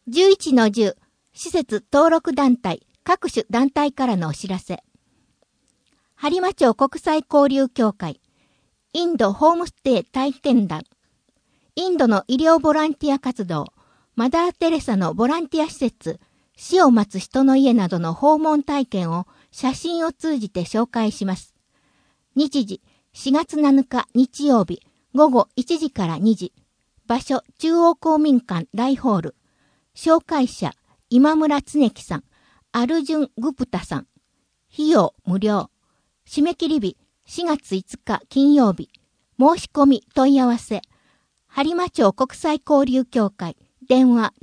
11-10施設登録団体各種団体からのお知らせ。播磨町国際交流協会、インドホームステイ体験団、インドの医療ボランティア活動、マダー・テレサのボランティア施設、死を待つ人の家などの訪問体験を写真を通じて紹介します。日時、4月7日日曜日、午後1時から2時。場所、中央公民館大ホール。紹介者、今村恒樹さん、アルジュン・グプタさん。費用無料。締め切り日、4月5日金曜日。申し込み問い合わせ。播磨町国際交流協会。電話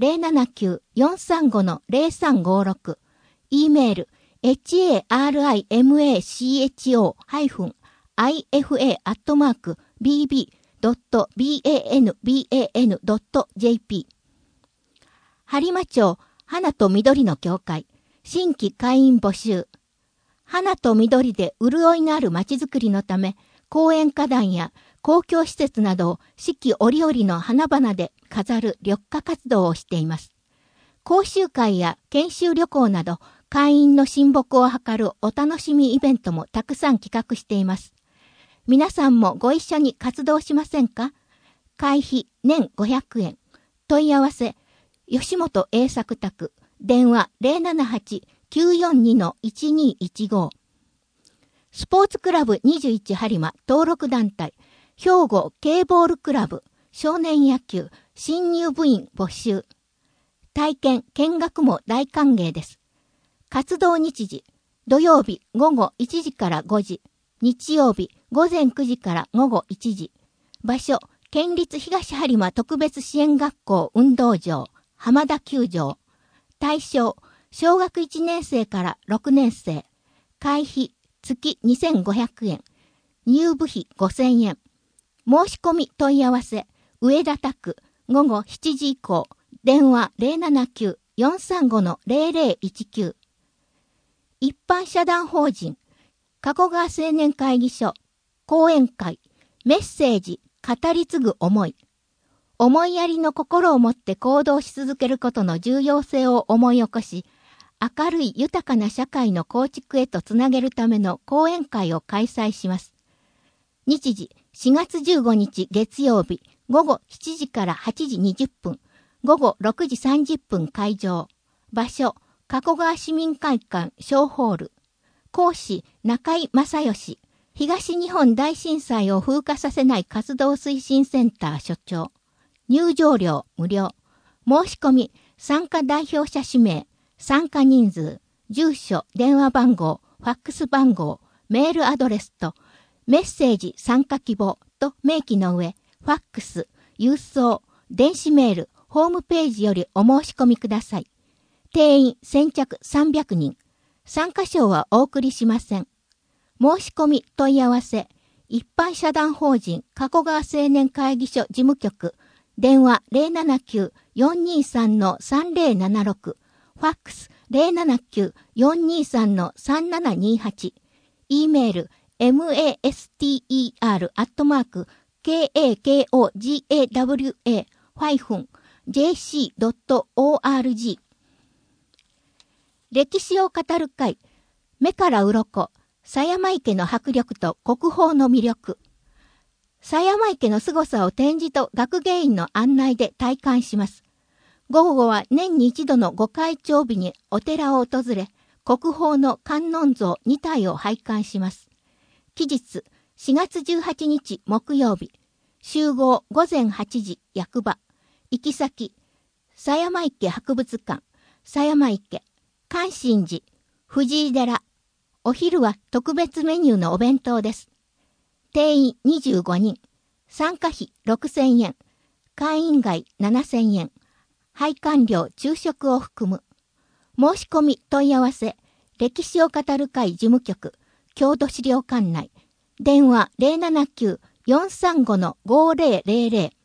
079-435-0356。e メール harimacho-ifa@bb.banban.jp 播磨町花と緑の協会新規会員募集。花と緑で潤いのあるまちづくりのため、公園花壇や公共施設などを四季折々の花々で飾る緑化活動をしています。講習会や研修旅行など、会員の親睦を図るお楽しみイベントもたくさん企画しています。皆さんもご一緒に活動しませんか？会費年500円。問い合わせ、吉本栄作宅、電話 078-942-1215。スポーツクラブ21播磨登録団体、兵庫 K ボールクラブ、少年野球、新入部員募集。体験、見学も大歓迎です。活動日時、土曜日午後1時から5時、日曜日午前9時から午後1時。場所、県立東播磨特別支援学校運動場、浜田球場。対象、小学1年生から6年生。会費、月2500円。入部費5000円。申し込み問い合わせ、上田宅、午後7時以降。電話 079-435-0019。一般社団法人、加古川青年会議所、講演会、メッセージ、語り継ぐ思い。思いやりの心を持って行動し続けることの重要性を思い起こし、明るい豊かな社会の構築へとつなげるための講演会を開催します。日時、4月15日月曜日、午後7時から8時20分、午後6時30分会場。場所、加古川市民会館小ホール。講師、中井正義。東日本大震災を風化させない活動推進センター所長。入場料無料。申し込み、参加代表者氏名、参加人数、住所、電話番号、ファックス番号、メールアドレスと、メッセージ参加希望と明記の上、ファックス、郵送、電子メール、ホームページよりお申し込みください。定員先着300人。参加賞はお送りしません。申し込み問い合わせ、一般社団法人加古川青年会議所事務局、電話 079-423-3076、ファックス 079-423-3728、e メール master.kakogawa-jc.org。 歴史を語る会、目から鱗、狭山池の迫力と国宝の魅力。狭山池の凄さを展示と学芸員の案内で体感します。午後は年に一度の御開帳日にお寺を訪れ、国宝の観音像2体を拝観します。期日、4月18日木曜日。集合午前8時役場。行き先、狭山池博物館、狭山池、関心寺、藤井寺。お昼は特別メニューのお弁当です。定員25人。参加費6000円。会員外7000円。拝観料昼食を含む。申し込み問い合わせ、歴史を語る会事務局、郷土資料館内。電話 079-435-5000。